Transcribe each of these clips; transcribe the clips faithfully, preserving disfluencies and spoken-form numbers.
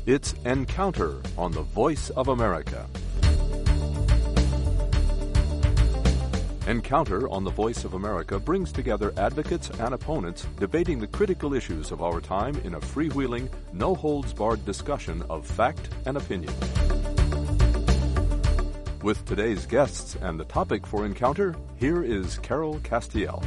It's Encounter on the Voice of America. Encounter on the Voice of America brings together advocates and opponents debating the critical issues of our time in a freewheeling, no-holds-barred discussion of fact and opinion. With today's guests and the topic for Encounter, here is Carol Castiel.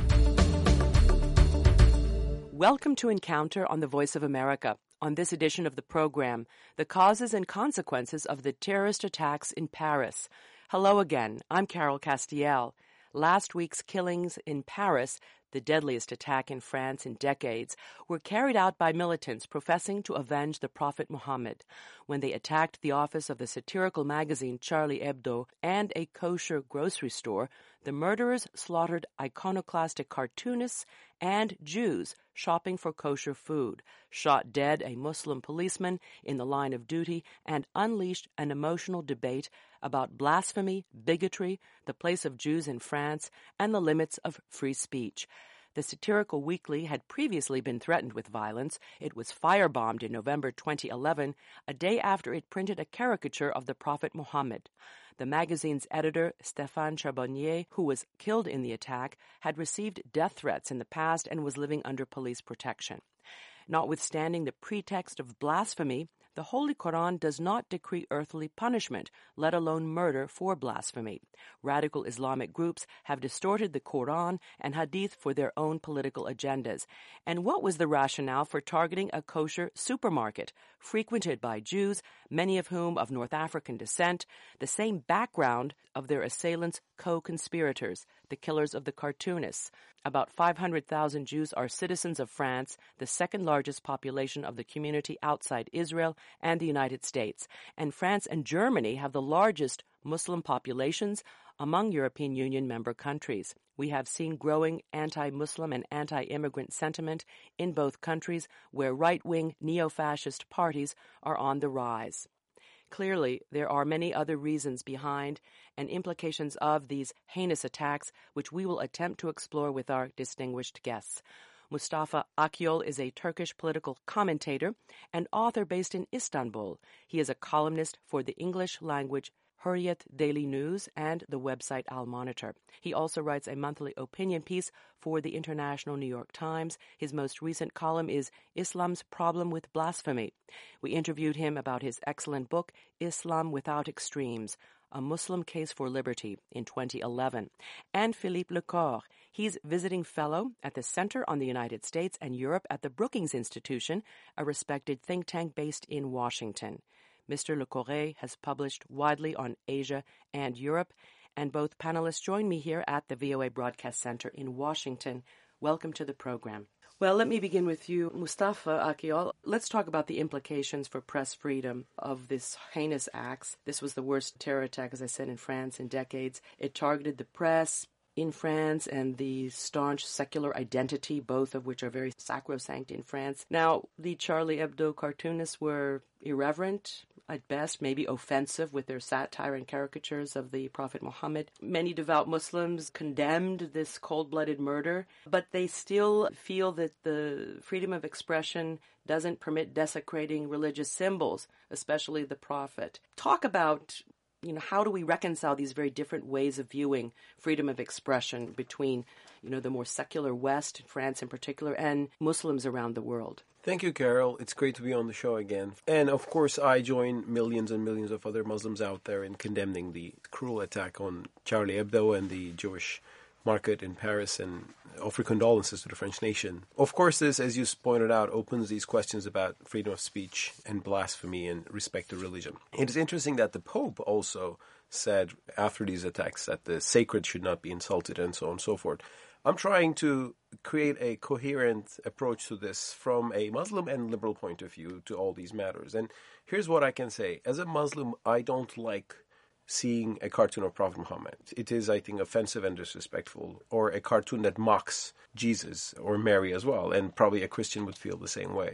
Welcome to Encounter on the Voice of America. On this edition of the program, the causes and consequences of the terrorist attacks in Paris. Hello again, I'm Carol Castiel. Last week's killings in Paris, the deadliest attack in France in decades, were carried out by militants professing to avenge the Prophet Muhammad. When they attacked the office of the satirical magazine Charlie Hebdo and a kosher grocery store, the murderers slaughtered iconoclastic cartoonists and Jews shopping for kosher food, shot dead a Muslim policeman in the line of duty, and unleashed an emotional debate about blasphemy, bigotry, the place of Jews in France, and the limits of free speech. The satirical weekly had previously been threatened with violence. It was firebombed in November twenty eleven, a day after it printed a caricature of the Prophet Muhammad. The magazine's editor, Stéphane Charbonnier, who was killed in the attack, had received death threats in the past and was living under police protection. Notwithstanding the pretext of blasphemy, the Holy Quran does not decree earthly punishment, let alone murder for blasphemy. Radical Islamic groups have distorted the Quran and Hadith for their own political agendas. And what was the rationale for targeting a kosher supermarket, frequented by Jews, many of whom of North African descent, the same background of their assailants' co-conspirators, the killers of the cartoonists? About five hundred thousand Jews are citizens of France, the second largest population of the community outside Israel and the United States. And France and Germany have the largest Muslim populations among European Union member countries. We have seen growing anti-Muslim and anti-immigrant sentiment in both countries where right-wing neo-fascist parties are on the rise. Clearly, there are many other reasons behind and implications of these heinous attacks, which we will attempt to explore with our distinguished guests. Mustafa Akyol is a Turkish political commentator and author based in Istanbul. He is a columnist for the English-language Hurriyet Daily News and the website Al Monitor. He also writes a monthly opinion piece for the International New York Times. His most recent column is Islam's Problem with Blasphemy. We interviewed him about his excellent book, Islam Without Extremes, A Muslim Case for Liberty, in twenty eleven. And Philippe Lecor. He's visiting fellow at the Center on the United States and Europe at the Brookings Institution, a respected think tank based in Washington. Mister Lecor has published widely on Asia and Europe, and both panelists join me here at the V O A Broadcast Center in Washington. Welcome to the program. Well, let me begin with you, Mustafa Akyol. Let's talk about the implications for press freedom of this heinous acts. This was the worst terror attack, as I said, in France in decades. It targeted the press in France and the staunch secular identity, both of which are very sacrosanct in France. Now, the Charlie Hebdo cartoonists were irreverent, at best, maybe offensive with their satire and caricatures of the Prophet Muhammad. Many devout Muslims condemned this cold-blooded murder, but they still feel that the freedom of expression doesn't permit desecrating religious symbols, especially the Prophet. Talk about, you know, how do we reconcile these very different ways of viewing freedom of expression between, you know, the more secular West, France in particular, and Muslims around the world? Thank you, Carol. It's great to be on the show again. And of course, I join millions and millions of other Muslims out there in condemning the cruel attack on Charlie Hebdo and the Jewish market in Paris, and offer condolences to the French nation. Of course, this, as you pointed out, opens these questions about freedom of speech and blasphemy and respect to religion. It is interesting that the Pope also said after these attacks that the sacred should not be insulted and so on and so forth. I'm trying to create a coherent approach to this from a Muslim and liberal point of view to all these matters. And here's what I can say. As a Muslim, I don't like seeing a cartoon of Prophet Muhammad. It is, I think, offensive and disrespectful. Or a cartoon that mocks Jesus or Mary as well. And probably a Christian would feel the same way.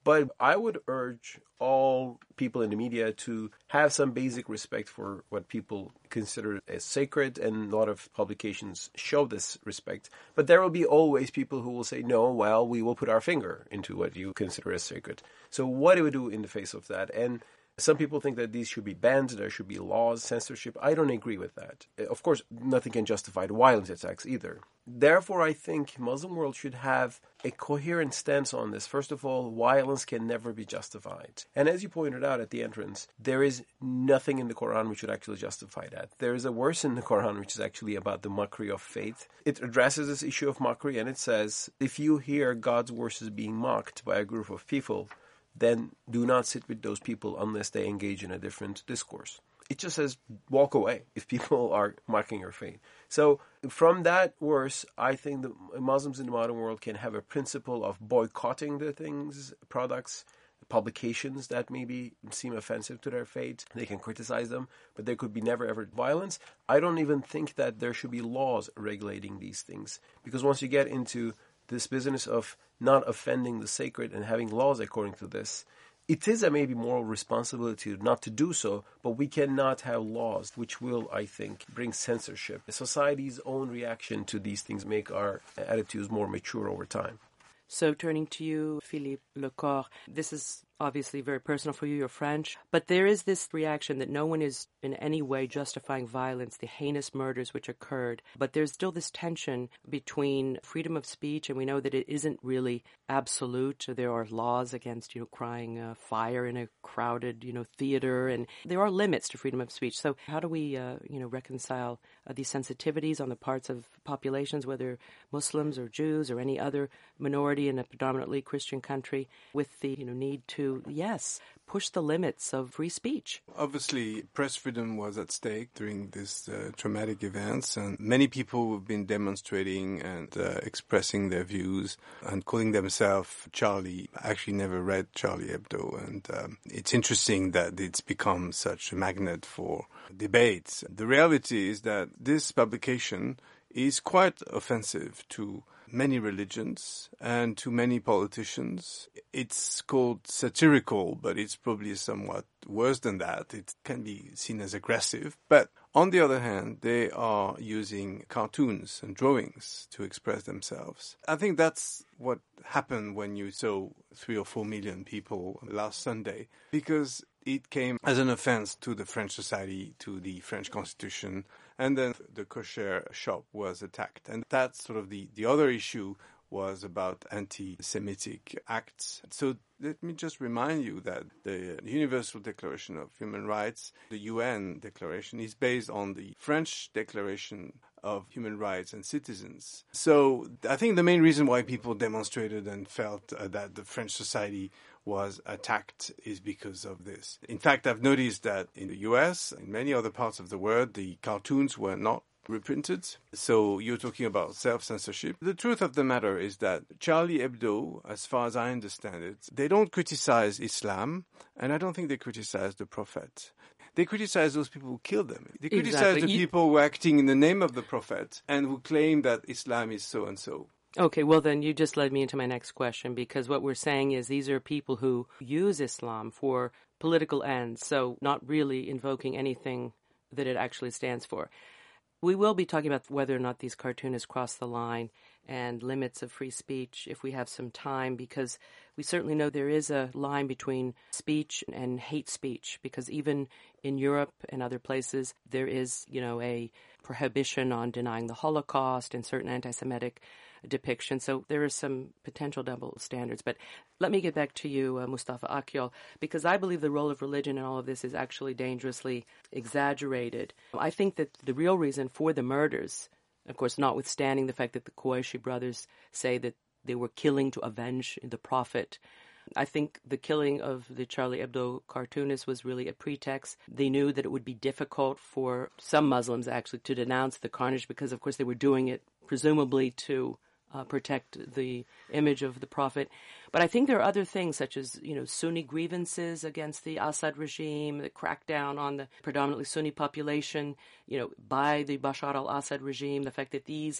But I would urge all people in the media to have some basic respect for what people consider as sacred, and a lot of publications show this respect. But there will be always people who will say, no, well, we will put our finger into what you consider as sacred. So what do we do in the face of that? And some people think that these should be banned, there should be laws, censorship. I don't agree with that. Of course, nothing can justify the violent attacks either. Therefore, I think Muslim world should have a coherent stance on this. First of all, violence can never be justified. And as you pointed out at the entrance, there is nothing in the Quran which would actually justify that. There is a verse in the Quran which is actually about the mockery of faith. It addresses this issue of mockery, and it says, if you hear God's verses being mocked by a group of people, then do not sit with those people unless they engage in a different discourse. It just says, walk away if people are mocking your faith. So from that verse, I think the Muslims in the modern world can have a principle of boycotting the things, products, publications that maybe seem offensive to their faith. They can criticize them, but there could be never ever violence. I don't even think that there should be laws regulating these things, because once you get into this business of not offending the sacred and having laws according to this, it is a maybe moral responsibility not to do so, but we cannot have laws which will, I think, bring censorship. Society's own reaction to these things make our attitudes more mature over time. So turning to you, Philippe Lecor, this is obviously very personal for you, you're French, but there is this reaction that no one is in any way justifying violence, the heinous murders which occurred, but there's still this tension between freedom of speech, and we know that it isn't really absolute. There are laws against, you know, crying uh, fire in a crowded, you know, theater, and there are limits to freedom of speech. So how do we, uh, you know, reconcile uh, these sensitivities on the parts of populations, whether Muslims or Jews or any other minority in a predominantly Christian country, with the, you know, need to yes, push the limits of free speech? Obviously, press freedom was at stake during these uh, traumatic events, and many people have been demonstrating and uh, expressing their views and calling themselves Charlie. I actually never read Charlie Hebdo, and um, it's interesting that it's become such a magnet for debates. The reality is that this publication is quite offensive to many religions and to many politicians. It's called satirical, but it's probably somewhat worse than that. It can be seen as aggressive. But on the other hand, they are using cartoons and drawings to express themselves. I think that's what happened when you saw three or four million people last Sunday, because it came as an offense to the French society, to the French constitution, and then the kosher shop was attacked. And that's sort of the, the other issue was about anti-Semitic acts. So let me just remind you that the Universal Declaration of Human Rights, the U N Declaration, is based on the French Declaration of Human Rights and Citizens. So I think the main reason why people demonstrated and felt uh, that the French society was attacked is because of this. In fact, I've noticed that in the U S, in many other parts of the world, the cartoons were not reprinted. So you're talking about self-censorship. The truth of the matter is that Charlie Hebdo, as far as I understand it, they don't criticize Islam, and I don't think they criticize the Prophet. They criticize those people who killed them. They criticize exactly. the you... people who are acting in the name of the Prophet and who claim that Islam is so and so. Okay, well then you just led me into my next question, because what we're saying is these are people who use Islam for political ends, so not really invoking anything that it actually stands for. We will be talking about whether or not these cartoonists cross the line and limits of free speech if we have some time, because we certainly know there is a line between speech and hate speech, because even in Europe and other places, there is, you know, a prohibition on denying the Holocaust and certain anti-Semitic depictions. So there are some potential double standards. But let me get back to you, uh, Mustafa Akyol, because I believe the role of religion in all of this is actually dangerously exaggerated. I think that the real reason for the murders, of course, notwithstanding the fact that the Qureshi brothers say that they were killing to avenge the Prophet, I think the killing of the Charlie Hebdo cartoonist was really a pretext. They knew that it would be difficult for some Muslims actually to denounce the carnage, because, of course, they were doing it presumably to uh, protect the image of the Prophet. But I think there are other things, such as, you know, Sunni grievances against the Assad regime, the crackdown on the predominantly Sunni population, you know, by the Bashar al-Assad regime, the fact that these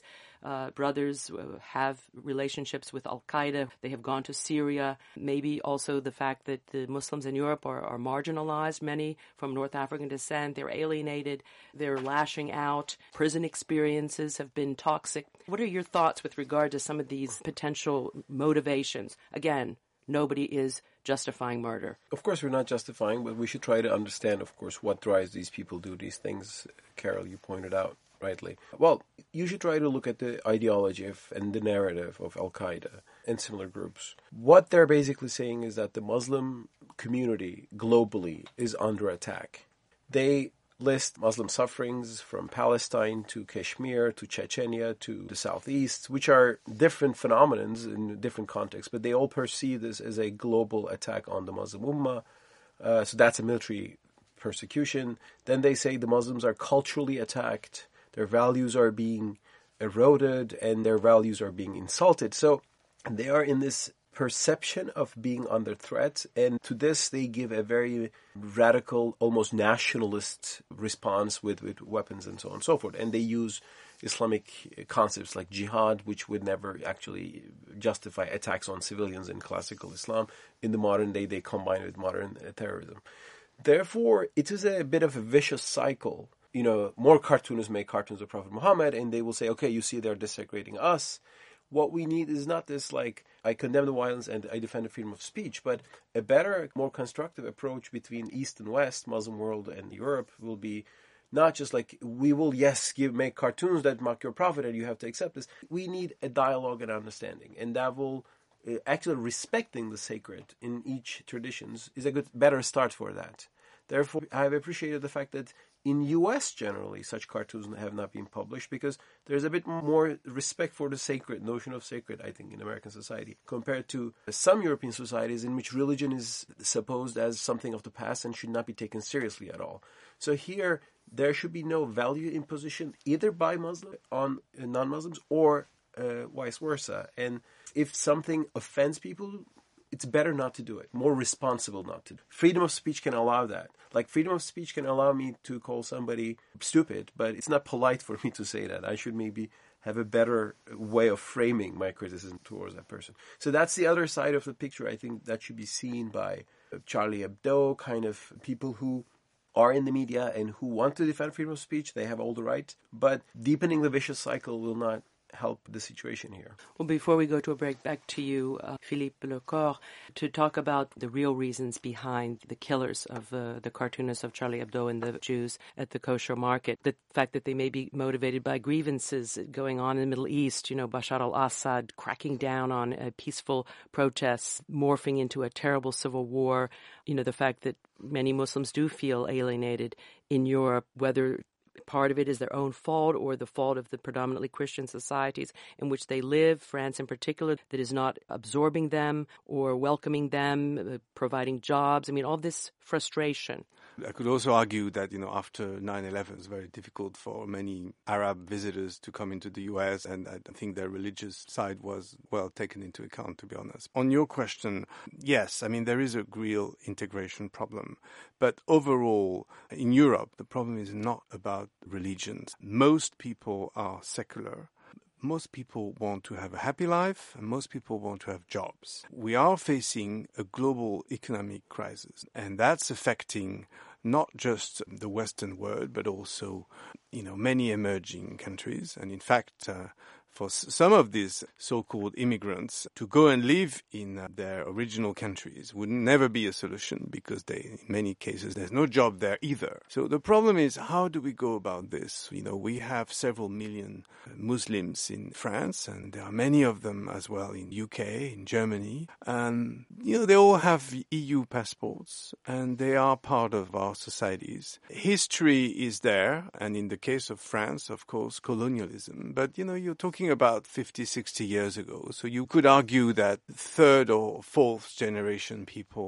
uh, brothers uh, have relationships with Al-Qaeda. They have gone to Syria. Maybe also the fact that the Muslims in Europe are, are marginalized, many from North African descent. They're alienated. They're lashing out. Prison experiences have been toxic. What are your thoughts with regard to some of these potential motivations? Again, nobody is justifying murder. Of course, we're not justifying, but we should try to understand, of course, what drives these people to do these things. Carol, you pointed out rightly. Well, you should try to look at the ideology of, and the narrative of Al-Qaeda and similar groups. What they're basically saying is that the Muslim community globally is under attack. They list Muslim sufferings from Palestine to Kashmir to Chechnya to the Southeast, which are different phenomenons in different contexts, but they all perceive this as a global attack on the Muslim Ummah. Uh, so that's a military persecution. Then they say the Muslims are culturally attacked, their values are being eroded, and their values are being insulted. So they are in this perception of being under threat, and to this they give a very radical, almost nationalist response with, with weapons and so on and so forth. And they use Islamic concepts like jihad, which would never actually justify attacks on civilians in classical Islam. In the modern day, they combine it with modern uh, terrorism. Therefore, it is a bit of a vicious cycle. You know, more cartoonists make cartoons of Prophet Muhammad, and they will say, okay, you see, they're desecrating us. What we need is not this, like, I condemn the violence and I defend the freedom of speech, but a better, more constructive approach between East and West, Muslim world and Europe, will be not just like, we will, yes, give make cartoons that mock your prophet and you have to accept this. We need a dialogue and understanding, and that will, uh, actually respecting the sacred in each traditions is a good, better start for that. Therefore, I have appreciated the fact that in U S generally, such cartoons have not been published because there's a bit more respect for the sacred, notion of sacred, I think, in American society, compared to some European societies in which religion is supposed as something of the past and should not be taken seriously at all. So here, there should be no value imposition either by Muslim on non-Muslims or uh, vice versa. And if something offends people, it's better not to do it, more responsible not to. Freedom of speech can allow that. Like, freedom of speech can allow me to call somebody stupid, but it's not polite for me to say that. I should maybe have a better way of framing my criticism towards that person. So that's the other side of the picture. I think that should be seen by Charlie Hebdo, kind of people who are in the media and who want to defend freedom of speech. They have all the right, but deepening the vicious cycle will not help the situation here. Well, before we go to a break, back to you, uh, Philippe Lecor, to talk about the real reasons behind the killers of uh, the cartoonists of Charlie Hebdo and the Jews at the kosher market. The fact that they may be motivated by grievances going on in the Middle East, you know, Bashar al-Assad cracking down on uh, peaceful protests, morphing into a terrible civil war. You know, the fact that many Muslims do feel alienated in Europe, whether part of it is their own fault or the fault of the predominantly Christian societies in which they live, France in particular, that is not absorbing them or welcoming them, uh, providing jobs. I mean, all this frustration. I could also argue that, you know, after nine eleven, it's very difficult for many Arab visitors to come into the U S, and I think their religious side was well taken into account, to be honest. On your question, yes, I mean, there is a real integration problem. But overall, in Europe, the problem is not about religions. Most people are secular. Most people want to have a happy life, and most people want to have jobs. We are facing a global economic crisis, and that's affecting not just the Western world, but also, you know, many emerging countries. And in fact, uh, for some of these so-called immigrants to go and live in uh, their original countries would never be a solution, because they, in many cases, there's no job there either. So the problem is, how do we go about this? You know, we have several million Muslims in France, and there are many of them as well in U K, in Germany. And, you know, they all have E U passports, and they are part of our societies. History is there, and in the case of France, of course, colonialism. But, you know, you're talking about fifty, sixty years ago. So you could argue that third or fourth generation people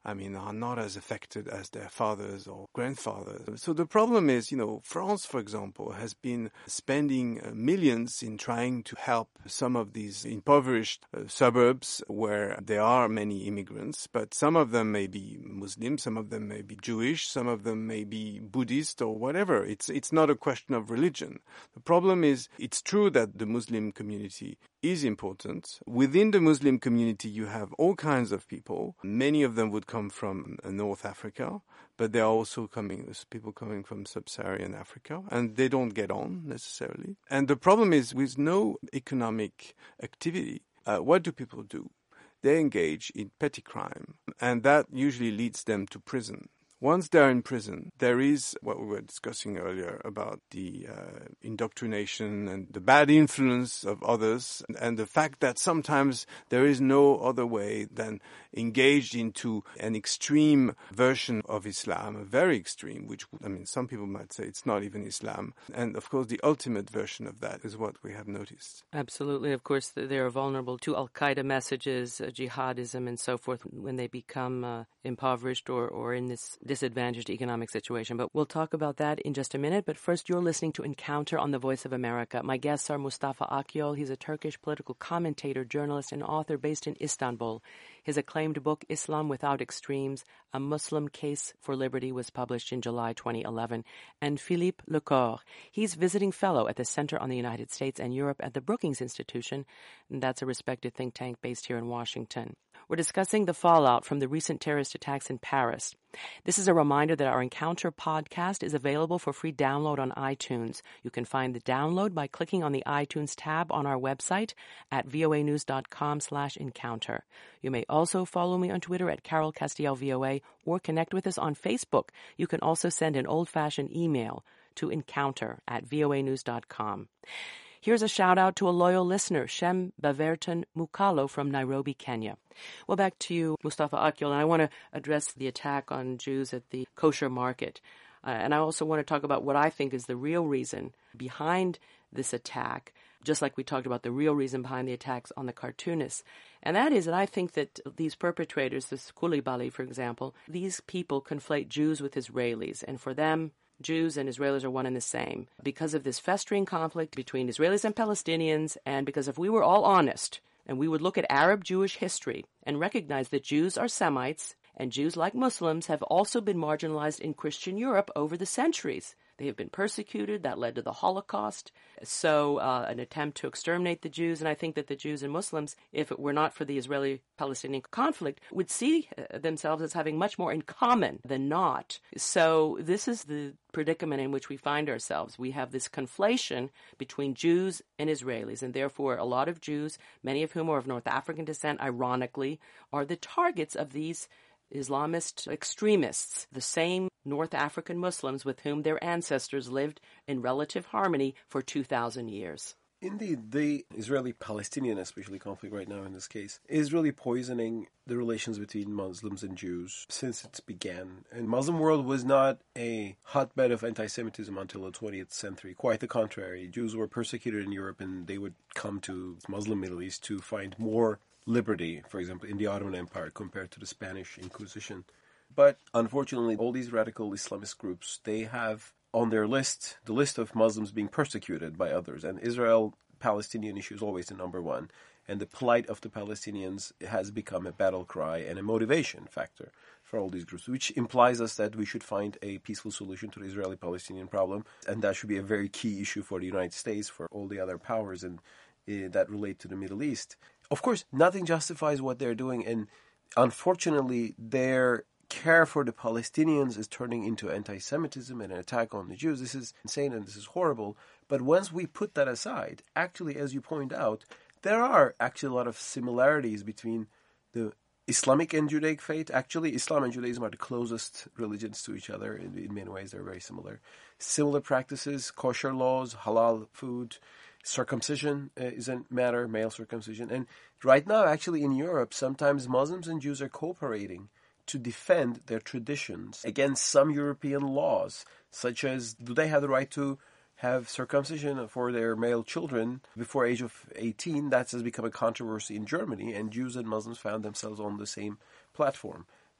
I mean, are not as affected as their fathers or grandfathers. So the problem is, you know, France, for example, has been spending uh, millions in trying to help some of these impoverished uh, suburbs where there are many immigrants, but some of them may be Muslim, some of them may be Jewish, some of them may be Buddhist or whatever. It's, it's not a question of religion. The problem is, it's true that the Muslim community is important. Within the Muslim community, you have all kinds of people. Many of them would come from North Africa, but there are also coming, there's people coming from sub-Saharan Africa, and they don't get on necessarily. And the problem is, with no economic activity, uh, what do people do? They engage in petty crime, and that usually leads them to prison. Once they're in prison, there is what we were discussing earlier about the uh, indoctrination and the bad influence of others, and, and the fact that sometimes there is no other way than engaged into an extreme version of Islam, a very extreme, which, I mean, some people might say it's not even Islam. And of course, the ultimate version of that is what we have noticed. Absolutely. Of course, they are vulnerable to Al-Qaeda messages, uh, jihadism, and so forth when they become uh, impoverished or, or in this disadvantaged economic situation. But we'll talk about that in just a minute. But first, you're listening to Encounter on the Voice of America. My guests are Mustafa Akyol. He's a Turkish political commentator, journalist, and author based in Istanbul. His acclaimed book, Islam Without Extremes, A Muslim Case for Liberty, was published in July twenty eleven. And Philippe Lecour. He's visiting fellow at the Center on the United States and Europe at the Brookings Institution. And that's a respected think tank based here in Washington. We're discussing the fallout from the recent terrorist attacks in Paris. This is a reminder that our Encounter podcast is available for free download on iTunes. You can find the download by clicking on the iTunes tab on our website at voanews.com slash encounter. You may also follow me on Twitter at Carol Castiel V O A or connect with us on Facebook. You can also send an old-fashioned email to encounter at voanews dot com. Here's a shout-out to a loyal listener, Shem Baverton Mukalo from Nairobi, Kenya. Well, back to you, Mustafa Akyol, and I want to address the attack on Jews at the kosher market. Uh, and I also want to talk about what I think is the real reason behind this attack, just like we talked about the real reason behind the attacks on the cartoonists. And that is that I think that these perpetrators, this Koulibaly, for example, these people conflate Jews with Israelis, and for them, Jews and Israelis are one and the same. Because of this festering conflict between Israelis and Palestinians, and because if we were all honest, and we would look at Arab-Jewish history and recognize that Jews are Semites, and Jews, like Muslims, have also been marginalized in Christian Europe over the centuries. They have been persecuted. That led to the Holocaust. So uh, an attempt to exterminate the Jews. And I think that the Jews and Muslims, if it were not for the Israeli-Palestinian conflict, would see uh, themselves as having much more in common than not. So this is the predicament in which we find ourselves. We have this conflation between Jews and Israelis. And therefore, a lot of Jews, many of whom are of North African descent, ironically, are the targets of these Islamist extremists, the same North African Muslims with whom their ancestors lived in relative harmony for two thousand years. Indeed, the Israeli-Palestinian, especially conflict right now in this case, is really poisoning the relations between Muslims and Jews since it began. And Muslim world was not a hotbed of anti-Semitism until the twentieth century. Quite the contrary. Jews were persecuted in Europe, and they would come to Muslim Middle East to find more liberty, for example, in the Ottoman Empire compared to the Spanish Inquisition. But unfortunately, all these radical Islamist groups, they have on their list the list of Muslims being persecuted by others. And Israel-Palestinian issue is always the number one. And the plight of the Palestinians has become a battle cry and a motivation factor for all these groups, which implies us that we should find a peaceful solution to the Israeli-Palestinian problem. And that should be a very key issue for the United States, for all the other powers and uh, that relate to the Middle East. Of course, nothing justifies what they're doing, and unfortunately, their care for the Palestinians is turning into anti-Semitism and an attack on the Jews. This is insane and this is horrible. But once we put that aside, actually, as you point out, there are actually a lot of similarities between the Islamic and Judaic faith. Actually, Islam and Judaism are the closest religions to each other. In, in many ways, they're very similar. Similar practices, kosher laws, halal food. Circumcision uh, is a matter, male circumcision. And right now, actually, in Europe, sometimes Muslims and Jews are cooperating to defend their traditions against some European laws, such as, do they have the right to have circumcision for their male children before age of eighteen? That has become a controversy in Germany, and Jews and Muslims found themselves on the same platform.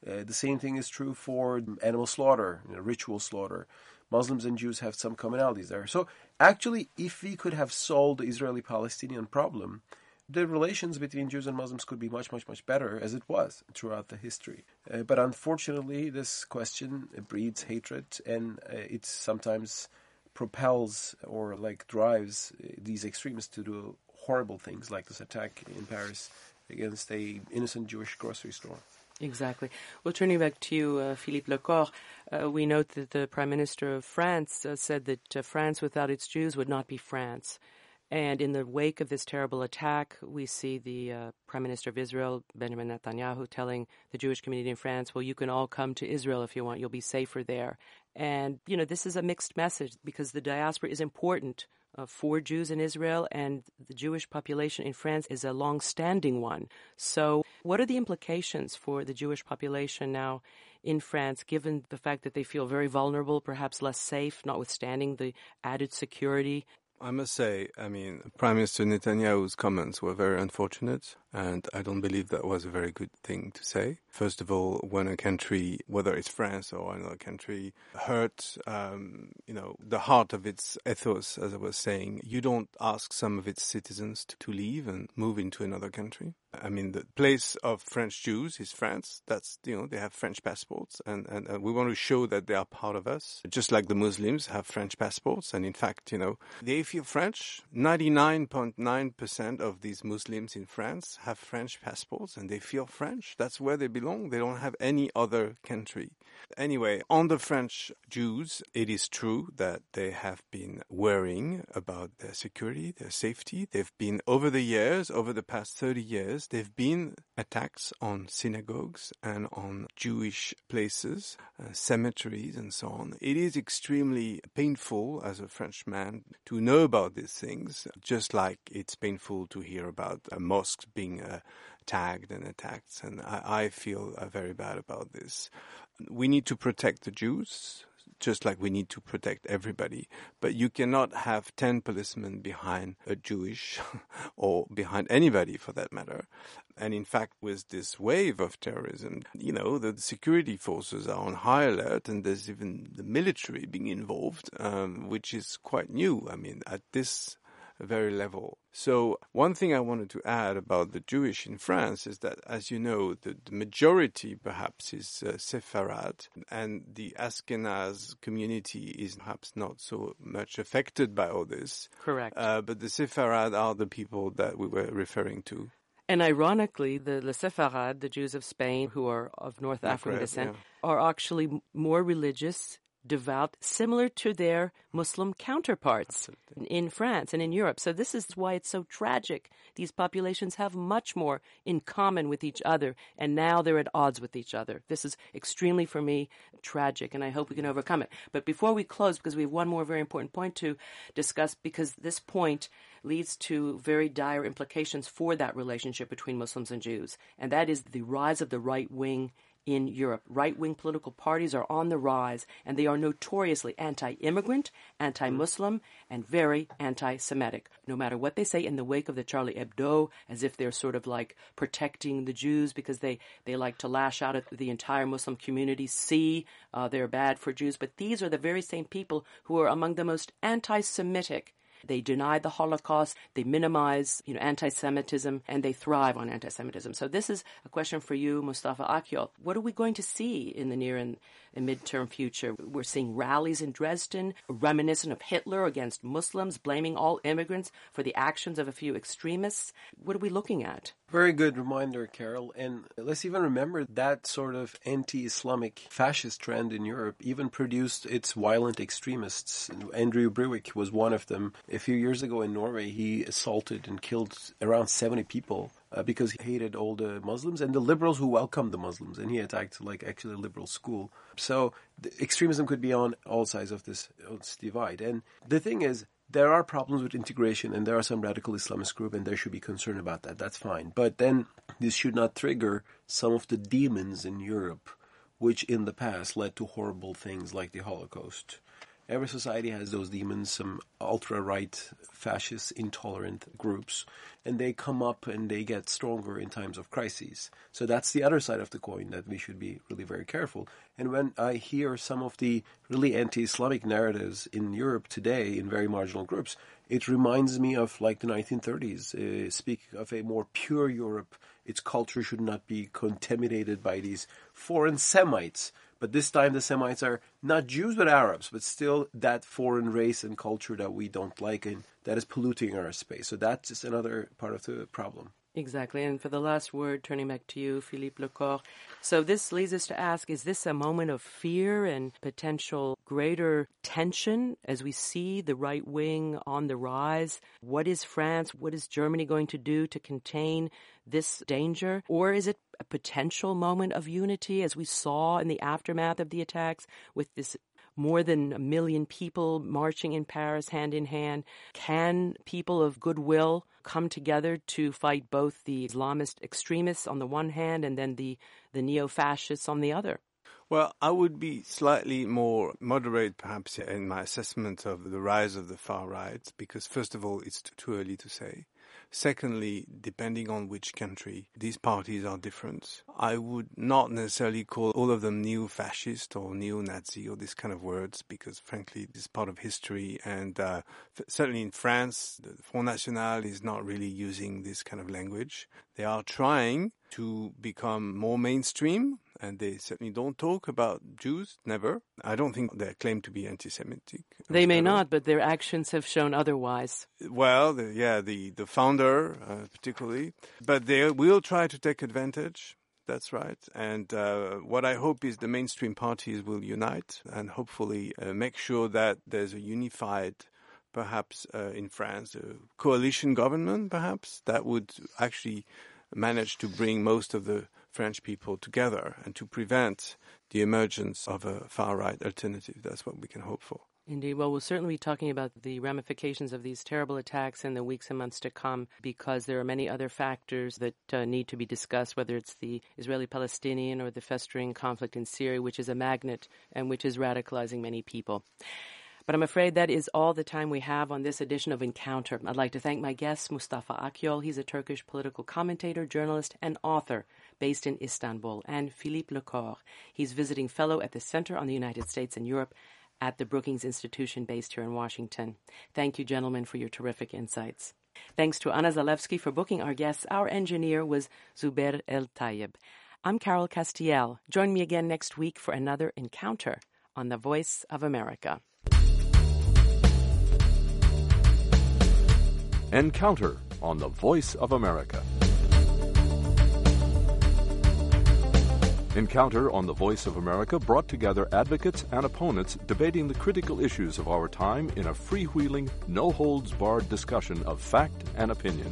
Uh, the same thing is true for animal slaughter, you know, ritual slaughter. Muslims and Jews have some commonalities there. So actually, if we could have solved the Israeli-Palestinian problem, the relations between Jews and Muslims could be much, much, much better, as it was throughout the history. Uh, but unfortunately, this question breeds hatred, and uh, it sometimes propels or like drives uh, these extremists to do horrible things, like this attack in Paris against a innocent Jewish grocery store. Exactly. Well, turning back to you, uh, Philippe Lecor, uh, we note that the Prime Minister of France uh, said that uh, France without its Jews would not be France. And in the wake of this terrible attack, we see the uh, Prime Minister of Israel, Benjamin Netanyahu, telling the Jewish community in France, well, you can all come to Israel if you want. You'll be safer there. And, you know, this is a mixed message because the diaspora is important uh, for Jews in Israel, and the Jewish population in France is a long-standing one. So what are the implications for the Jewish population now in France, given the fact that they feel very vulnerable, perhaps less safe, notwithstanding the added security? I must say, I mean, Prime Minister Netanyahu's comments were very unfortunate, and I don't believe that was a very good thing to say. First of all, when a country, whether it's France or another country, hurt, um, you know, the heart of its ethos, as I was saying, you don't ask some of its citizens to, to leave and move into another country. I mean, the place of French Jews is France. That's, you know, they have French passports, and, and, and we want to show that they are part of us, just like the Muslims have French passports. And in fact, you know, they feel French. ninety-nine point nine percent of these Muslims in France have French passports, and they feel French. That's where they belong. They don't have any other country. Anyway, on the French Jews, it is true that they have been worrying about their security, their safety. They've been, over the years, over the past thirty years, there have been attacks on synagogues and on Jewish places, uh, cemeteries and so on. It is extremely painful as a Frenchman to know about these things, just like it's painful to hear about uh, mosques being uh, tagged and attacked. And I, I feel uh, very bad about this. We need to protect the Jews, just like we need to protect everybody. But you cannot have ten policemen behind a Jewish or behind anybody for that matter. And in fact, with this wave of terrorism, you know, the security forces are on high alert, and there's even the military being involved, um, which is quite new. I mean, at this very level. So one thing I wanted to add about the Jewish in France is that, as you know, the, the majority perhaps is uh, Sepharad, and the Ashkenaz community is perhaps not so much affected by all this. Correct. Uh, but the Sepharad are the people that we were referring to. And ironically, the, the Sepharad, the Jews of Spain, who are of North Maghreb, African descent, yeah. are actually more religious, devout, similar to their Muslim counterparts in, in France and in Europe. So this is why it's so tragic. These populations have much more in common with each other, and now they're at odds with each other. This is extremely, for me, tragic, and I hope we can overcome it. But before we close, because we have one more very important point to discuss, because this point leads to very dire implications for that relationship between Muslims and Jews, and that is the rise of the right wing in Europe. Right-wing political parties are on the rise, and they are notoriously anti-immigrant, anti-Muslim, and very anti-Semitic. No matter what they say in the wake of the Charlie Hebdo, as if they're sort of like protecting the Jews because they, they like to lash out at the entire Muslim community. See, uh, they're bad for Jews. But these are the very same people who are among the most anti-Semitic. They deny the Holocaust, they minimize, you know, anti-Semitism, and they thrive on anti-Semitism. So this is a question for you, Mustafa Akyol. What are we going to see in the near and, and midterm future? We're seeing rallies in Dresden, reminiscent of Hitler against Muslims, blaming all immigrants for the actions of a few extremists. What are we looking at? Very good reminder, Carol. And let's even remember that sort of anti-Islamic fascist trend in Europe even produced its violent extremists. Andrew Breivik was one of them. A few years ago in Norway, he assaulted and killed around seventy people uh, because he hated all the Muslims and the liberals who welcomed the Muslims. And he attacked, like, actually a liberal school. So the extremism could be on all sides of this, of this divide. And the thing is, there are problems with integration, and there are some radical Islamist groups, and there should be concern about that. That's fine. But then this should not trigger some of the demons in Europe, which in the past led to horrible things like the Holocaust. Every society has those demons, some ultra-right, fascist, intolerant groups, and they come up and they get stronger in times of crises. So that's the other side of the coin that we should be really very careful. And when I hear some of the really anti-Islamic narratives in Europe today in very marginal groups, it reminds me of like the nineteen thirties, uh, speaking of a more pure Europe. Its culture should not be contaminated by these foreign Semites. But this time the Semites are not Jews but Arabs, but still that foreign race and culture that we don't like and that is polluting our space. So that's just another part of the problem. Exactly. And for the last word, turning back to you, Philippe Lecor. So this leads us to ask, is this a moment of fear and potential greater tension as we see the right wing on the rise? What is France, what is Germany going to do to contain this danger? Or is it a potential moment of unity as we saw in the aftermath of the attacks with this more than a million people marching in Paris hand in hand? Can people of goodwill come together to fight both the Islamist extremists on the one hand and then the, the neo-fascists on the other? Well, I would be slightly more moderate, perhaps, in my assessment of the rise of the far right, because, first of all, it's too early to say. Secondly, depending on which country, these parties are different. I would not necessarily call all of them neo-fascist or neo-Nazi or these kind of words, because, frankly, this is part of history. And uh, f- certainly in France, the Front National is not really using this kind of language. They are trying to become more mainstream, and they certainly don't talk about Jews, never. I don't think they claim to be anti-Semitic. They may not, but their actions have shown otherwise. Well, the, yeah, the, the founder uh, particularly. But they will try to take advantage. That's right. And uh, what I hope is the mainstream parties will unite and hopefully uh, make sure that there's a unified, perhaps uh, in France, a coalition government, perhaps, that would actually manage to bring most of the French people together and to prevent the emergence of a far-right alternative. That's what we can hope for. Indeed. Well, we'll certainly be talking about the ramifications of these terrible attacks in the weeks and months to come, because there are many other factors that uh, need to be discussed, whether it's the Israeli-Palestinian or the festering conflict in Syria, which is a magnet and which is radicalizing many people. But I'm afraid that is all the time we have on this edition of Encounter. I'd like to thank my guest, Mustafa Akyol. He's a Turkish political commentator, journalist, and author based in Istanbul. And Philippe Lecor. He's visiting fellow at the Center on the United States and Europe at the Brookings Institution based here in Washington. Thank you, gentlemen, for your terrific insights. Thanks to Anna Zalewski for booking our guests. Our engineer was Zubair El Tayeb. I'm Carol Castiel. Join me again next week for another Encounter on the Voice of America. Encounter on the Voice of America. Encounter on the Voice of America brought together advocates and opponents debating the critical issues of our time in a freewheeling, no-holds-barred discussion of fact and opinion.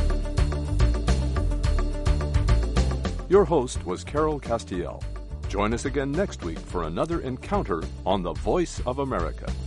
Your host was Carol Castiel. Join us again next week for another Encounter on the Voice of America.